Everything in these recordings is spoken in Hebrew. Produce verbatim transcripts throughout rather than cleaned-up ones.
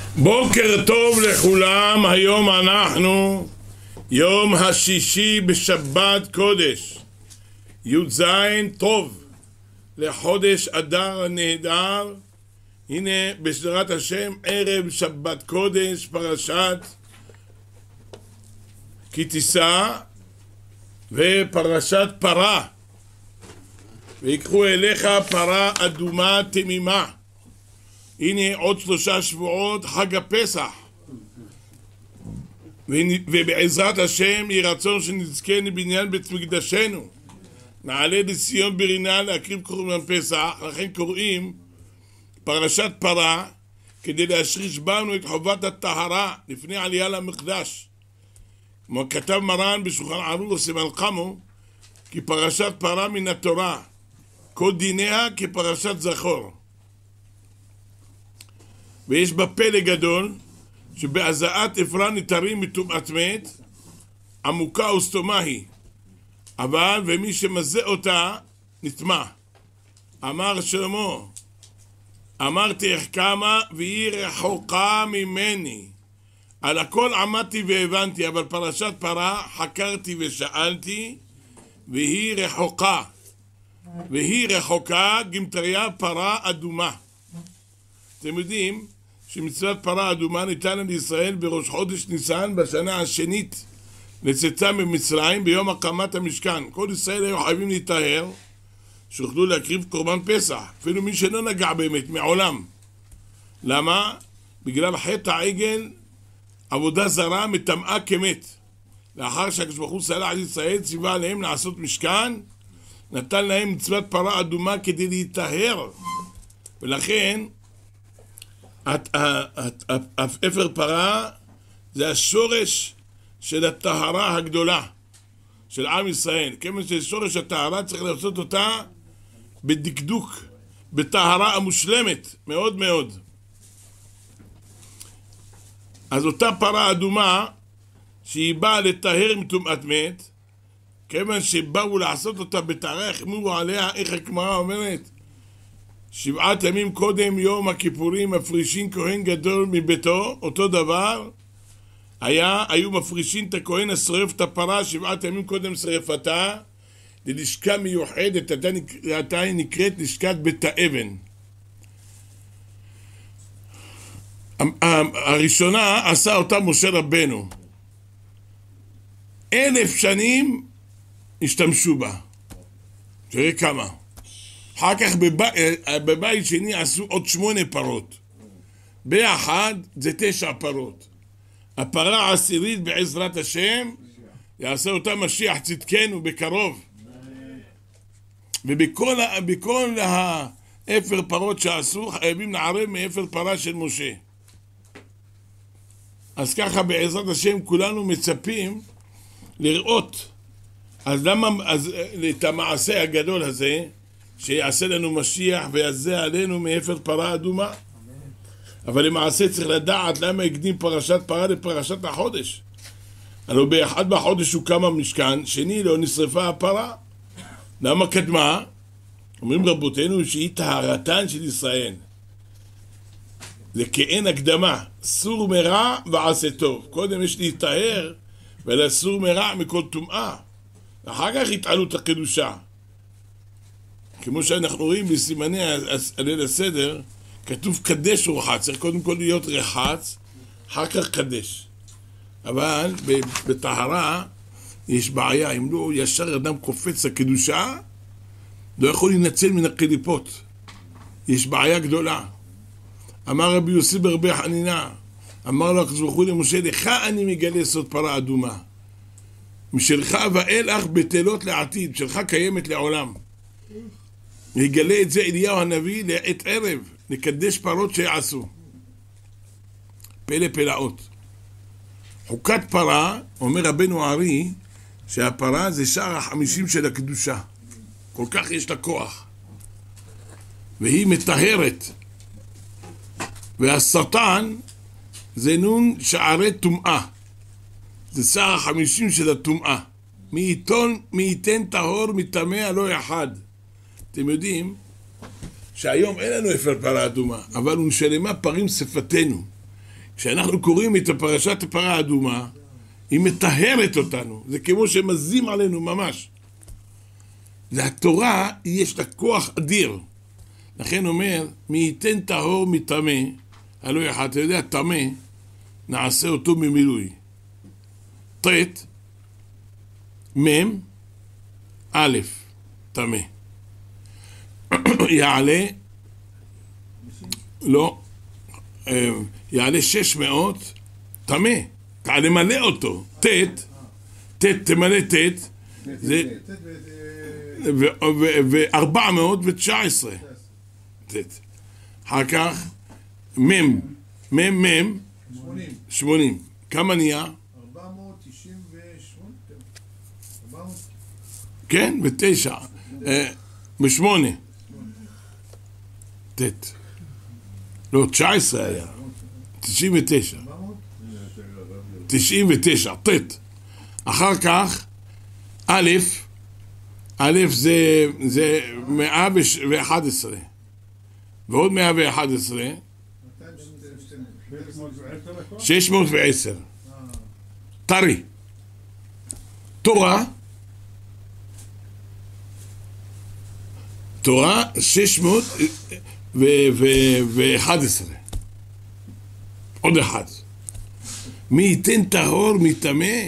בוקר טוב לכולם. היום אנחנו יום השישי בשבת קודש, י"ז טוב לחודש אדר הנהדר. הנה בשדרת השם ערב שבת קודש, פרשת כי תישא ופרשת פרה. ויקחו אליך פרה אדומה תמימה. הנה עוד שלושה שבועות חג הפסח, ובעזרת השם יהי רצון שנזכה לבניין בית מקדשנו, נעלה לציון ברינה להקריב קורבן פסח. לכן קוראים פרשת פרה כדי להשריש בנו את חובת הטהרה לפני עלייה למקדש. כמו כתב מרן בשולחן ערוך סימן קמו, כי פרשת פרה מן התורה כל דיניה כפרשת זכור. ויש בה פלא גדול, שבהזעת אפרה נתרים מטומאת מת, עמוקה וסתומה היא, אבל ומי שמזה אותה נטמע. אמר שלמה, אמרתי איך כמה והיא רחוקה ממני. על הכל עמדתי והבנתי, אבל פרשת פרה חקרתי ושאלתי, והיא רחוקה. והיא רחוקה גמטריה פרה אדומה. אתם יודעים שמצוות פרה אדומה ניתנה לישראל בראש חודש ניסן בשנה השנית לצאתם ממצרים ביום הקמת המשכן. כל ישראל היו חייבים להיטהר שיוכלו להקריב קורבן פסח, אפילו מי שלא נגע באמת מעולם. למה? בגלל חטא העגל, עבודה זרה מטמאה כמת. לאחר שהקדוש ברוך הוא סלח על ישראל, ציווה עליהם לעשות משכן, נתן להם מצוות פרה אדומה כדי להיטהר. ולכן אפר פרה זה השורש של הטהרה הגדולה של עם ישראל. כיוון ששורש הטהרה צריך לעשות אותה בדקדוק, בטהרה המושלמת מאוד מאוד. אז אותה פרה אדומה שהיא באה לטהר מטומאת מת, כיוון שבאו לעשות אותה בטהרה, החמירו עליה, איך הגמרא אומרת, שבעת ימים קודם יום הכיפורים מפרישים כהן גדול מביתו. אותו דבר היה, היו מפרישים את הכהן השרף את הפרה שבעת ימים קודם שרפתה ללשכה מיוחדת, עתה היא נקראת לשכת בית האבן. הראשונה עשה אותה משה רבנו, אלף שנים השתמשו בה, תראה כמה. אחר כך בבית, בבית שני עשו עוד שמונה פרות, ביחד זה תשע פרות. הפרה העשירית בעזרת השם יעשה אותה משיח צדקנו בקרוב. ובכל בכל האפר פרות שעשו חייבים לערב מאפר פרה של משה. אז ככה בעזרת השם כולנו מצפים לראות. אז למה אז, את המעשה הגדול הזה שיעשה לנו משיח ויעשה עלינו מאפר פרה אדומה? אבל למעשה צריך לדעת למה הקדים פרשת פרה לפרשת החודש. הלוא באחד בחודש הוקם המשכן, שני לא נשרפה הפרה. למה קדמה? אומרים רבותינו שהיא טהרתן של ישראל. זה כאין הקדמה, סור מרע ועשה טוב. קודם יש להיטהר ולסור מרע מכל טומאה, אחר כך התעלות הקדושה. כמו שאנחנו רואים בסימני הליל הסדר, כתוב קדש ורחץ, צריך קודם כל להיות רחץ, אחר כך קדש. אבל בטהרה יש בעיה, אם לא ישר אדם קופץ לקדושה, לא יכול להינצל מן הקליפות. יש בעיה גדולה. אמר רבי יוסי ברבי חנינה, אמר לו הקדוש ברוך הוא למשה, לך אני מגלה סוד פרה אדומה. משלך ואילך בטלות לעתיד, שלך קיימת לעולם. יגלה את זה אליהו הנביא לעת ערב, לקדש פרות שיעשו. פלא פלאות. חוקת פרה, אומר רבנו הארי, שהפרה זה שער החמישים של הקדושה. כל כך יש לה כוח. והיא מטהרת. והשטן זה נון שערי טומאה. זה שער החמישים של הטומאה. מי ייתן, מי ייתן טהור מטמא לא אחד. אתם יודעים שהיום אין לנו אפר פרה אדומה, אבל ונשלמה פרים שפתנו. כשאנחנו קוראים את פרשת הפרה האדומה, היא מטהרת אותנו. זה כמו שמזים עלינו ממש. והתורה, יש לה כוח אדיר. לכן אומר, מי ייתן טהור מטמא, הלא אחד, אתה יודע, טמא, נעשה אותו ממילוי. תת, מם, א', טמא. יעלה, לא, יעלה שש מאות, טמא. תעלה מלא אותו. תת, תת, תמלא תת, זה... ו-ארבע מאות ותשע עשרה. אחר כך, מם, מם, מם, שמונים. כמה נהיה? ארבע מאות תשעים ושמונה. כן, ותשע. בשמונה. תת. לא, תשע עשרה היה. תשעים ותשע. תשעים ותשע, תת. אחר כך, א', א' זה, זה מאה ואחת עשרה, ועוד מאה ואחת עשרה, שש מאות ועשר. טרי. תורה, תורה שש מאות ואחת עשרה. עוד אחד. מי ייתן טהור מטמא?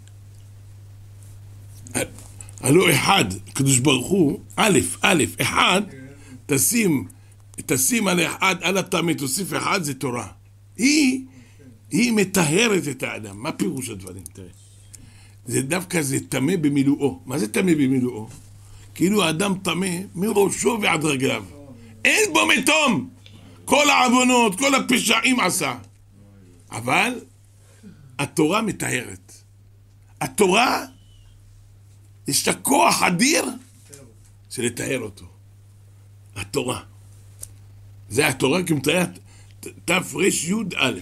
הלא אחד, קדוש ברוך הוא, א', א', אחד, תשים, תשים על אחד, על הטמא, תוסיף אחד, זה תורה. היא, היא מטהרת את האדם. מה פירוש הדברים? תראה. זה דווקא זה טמא במילואו. מה זה טמא במילואו? כאילו האדם טמא מראשו ועד רגליו. אין בו מתום. כל העוונות, כל הפשעים עשה. אבל התורה מטהרת. התורה יש לה כוח אדיר של לטהר אותו. התורה. זה התורה כמטהרת תפרש יוד א'.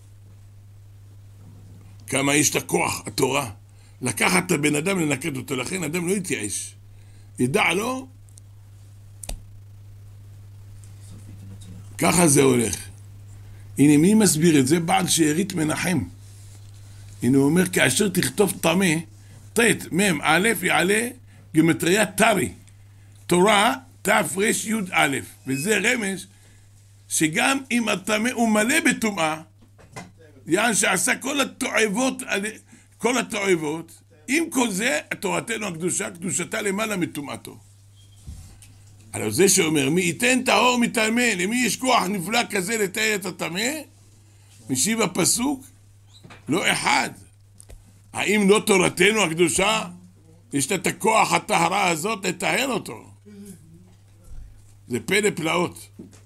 כמה יש לה כוח, התורה. לקחת את הבן אדם לנקד אותו, לכן אדם לא יתייאש. ידע לו, ככה זה הולך. הנה מי מסביר את זה? בעל שארית מנחם. הנה הוא אומר, כאשר תכתוב טמא, תת, מם, א', יעלה גמטריה טרי. תורה, תפרש יוד א'. וזה רמז שגם אם הטמא הוא מלא בטומאה, יען שעשה כל התועבות, כל התועבות, עם כל זה, תורתנו הקדושה, קדושתה למעלה מטומאתו. על זה שאומר, מי ייתן טהור מטמא, למי יש כוח נפלא כזה לתאר את הטמא? משיב הפסוק, לא אחד. האם לא תורתנו הקדושה, יש לה את הכוח הטהרה הזאת לטהר אותו? זה פלא פלאות.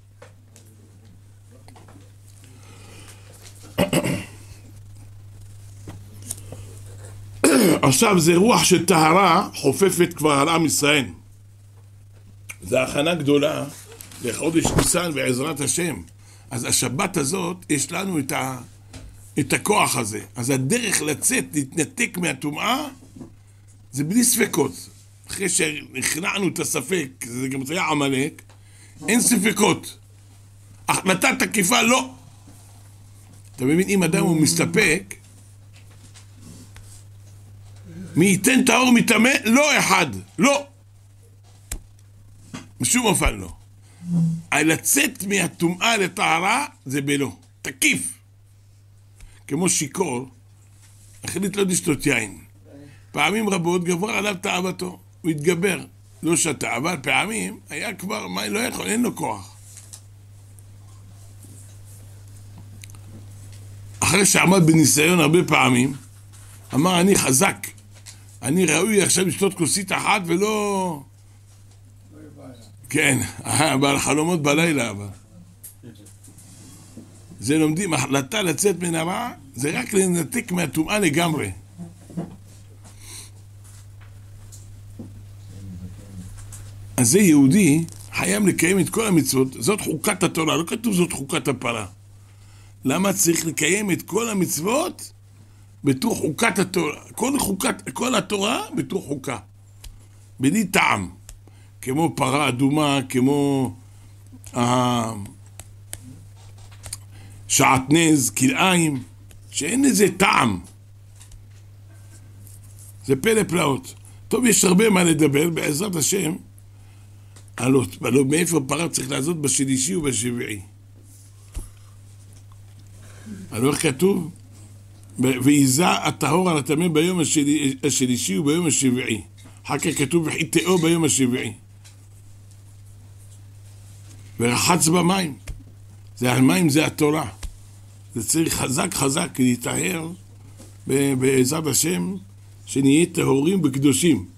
עכשיו זה רוח של טהרה חופפת כבר על עם ישראל. זה הכנה גדולה לחודש ניסן בעזרת השם. אז השבת הזאת יש לנו את, ה, את הכוח הזה. אז הדרך לצאת, להתנתק מהטומאה, זה בלי ספקות. אחרי שהכנענו את הספק, זה גם היה עמלק, אין ספקות. החלטה תקיפה לא. אתה מבין, אם אדם הוא מסתפק, מי ייתן טהור מטמא? לא אחד, לא. בשום אופן לא. לצאת מהטומאה לטהרה זה בלא. תקיף. כמו שיקור, החליט לא לשתות יין. פעמים רבות גבר עליו תאוותו. הוא התגבר. לא שתה, אבל פעמים היה כבר, מה, לא יכול, אין לו כוח. אחרי שעמד בניסיון הרבה פעמים, אמר, אני חזק. אני ראוי עכשיו לשתות כוסית אחת ולא... כן, בעל חלומות בלילה, אבל. זה לומדים, החלטה לצאת מן הרע, זה רק לנתק מהטומאה לגמרי. אז זה יהודי חייב לקיים את כל המצוות, זאת חוקת התורה, לא כתוב זאת חוקת הפרה. למה צריך לקיים את כל המצוות בתוך חוקת התורה? כל, חוקת, כל התורה בתוך חוקה. בלי טעם. כמו פרה אדומה, כמו... אה, שעטנז, כלאיים, שאין איזה טעם. זה פלא פלאות. טוב, יש הרבה מה לדבר, בעזרת השם, הלא, הלא מאיפה פרה צריך לעשות בשלישי ובשביעי. הלא איך כתוב? ועיזה הטהור על הטמא ביום השלישי וביום השביעי. אחר כך כתוב וחיטאו ביום השביעי. ורחץ במים. זה המים, זה התורה. זה צריך חזק חזק להיטהר בעזרת השם, שנהיה טהורים וקדושים.